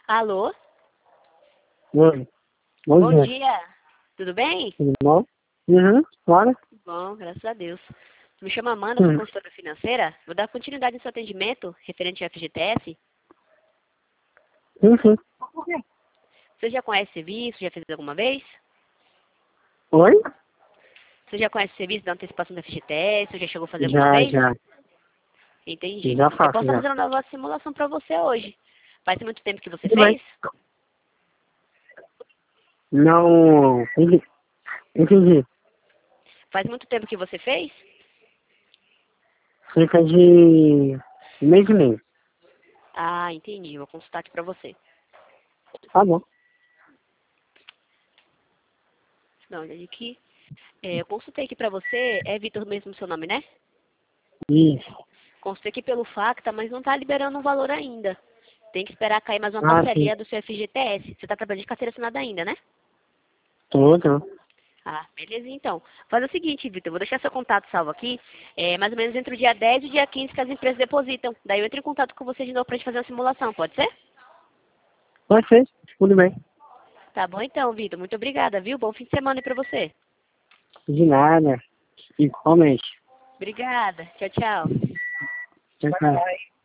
Alô? Oi. Bom Bom dia. dia. Tudo bem? Tudo bom? Uhum. Bora? Bom, graças a Deus. Me chamo Amanda, sou consultora financeira. Vou dar continuidade no seu atendimento referente ao FGTS. Sim, sim. Você já conhece o serviço? Já fez alguma vez? Oi? Você já conhece o serviço da antecipação do FGTS? Você já chegou a fazer alguma Já, vez? já. Entendi. Já Eu faço, posso estar já. fazendo uma nova simulação para você hoje. Faz muito tempo que você Tudo bem. fez? Não... Entendi. Faz muito tempo que você fez? Cerca de mês e meio. Ah, entendi. Vou consultar aqui para você. Tá bom. Não, olha aqui. Eu consultei aqui para você. É Vitor mesmo o seu nome, né? Isso. Consultei aqui pelo Facta, mas não está liberando o valor ainda. Tem que esperar cair mais uma Ah, sim. parceria do seu FGTS. Você está trabalhando de carteira assinada ainda, né? Tô. Ah, beleza então. Faz o seguinte, Vitor, eu vou deixar seu contato salvo aqui, mais ou menos entre o dia 10 e o dia 15 que as empresas depositam. Daí eu entro em contato com você de novo pra gente fazer uma simulação, pode ser? Pode ser. Tudo bem. Tá bom então, Vitor. Muito obrigada, viu? Bom fim de semana aí pra você. De nada. Igualmente. Obrigada. Tchau, tchau. Tchau, tchau.